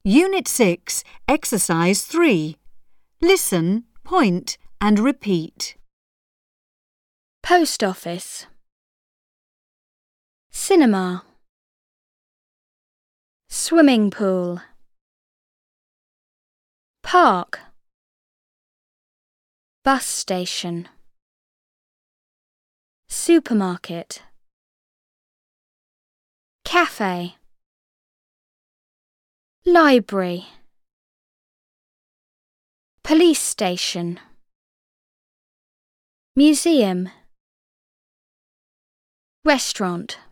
Unit 6, Exercise 3. Listen, point and repeat. Post office. Cinema. Swimming pool. Park. Bus station. Supermarket. Cafe. Library. Police station. Museum. Restaurant.